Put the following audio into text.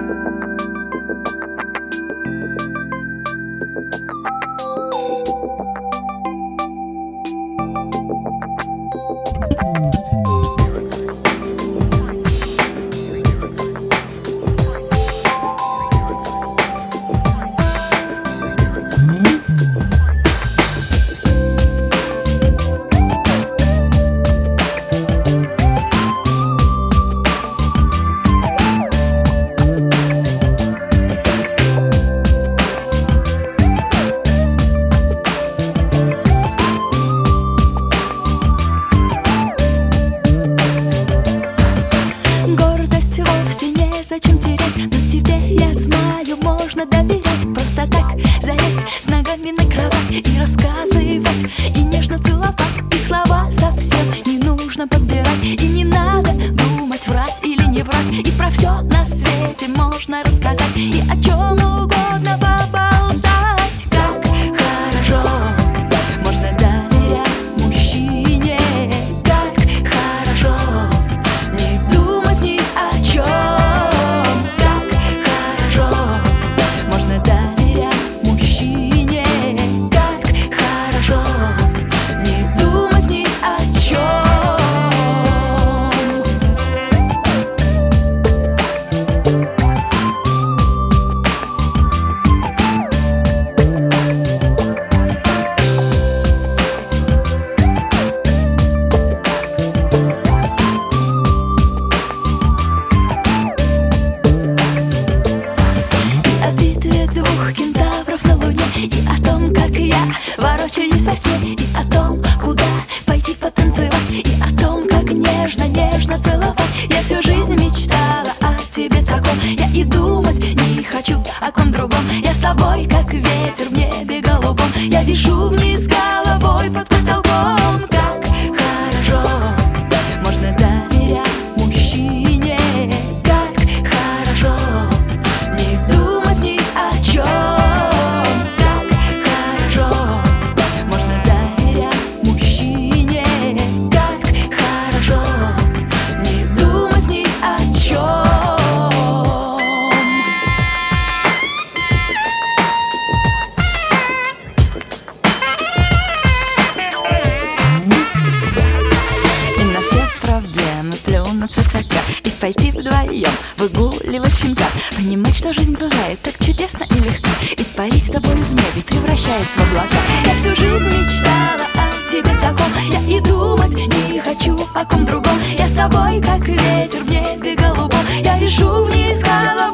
Зачем терять, но тебе, я знаю, можно доверять. Просто так залезть с ногами на кровать и рассказывать, и нежно целовать. И слова совсем не нужно подбирать, и не надо думать, врать или не врать. И про все на свете можно рассказать, и о чем угодно поболтать. Как хорошо можно доверять мужчине, как хорошо не думать ни о чем. И о том, как я ворочаюсь во сне, и о том, куда пойти потанцевать, и о том, как нежно-нежно целовать. Я всю жизнь мечтала о тебе таком, я и думать не хочу о ком другом. Я с тобой, как ветер в небе голубом, я вижу вниз головой под потолком. Как хорошо можно доверять мужчине, как хорошо не думать ни о чем. Плюнуть высоко и пойти вдвоем выгуливать щенка. Понимать, что жизнь бывает так чудесно и легко, и парить с тобой в небе, превращаясь в облака. Я всю жизнь мечтала о тебе таком, я и думать не хочу о ком другом. Я с тобой, как ветер в небе голубом, я вижу вниз головой.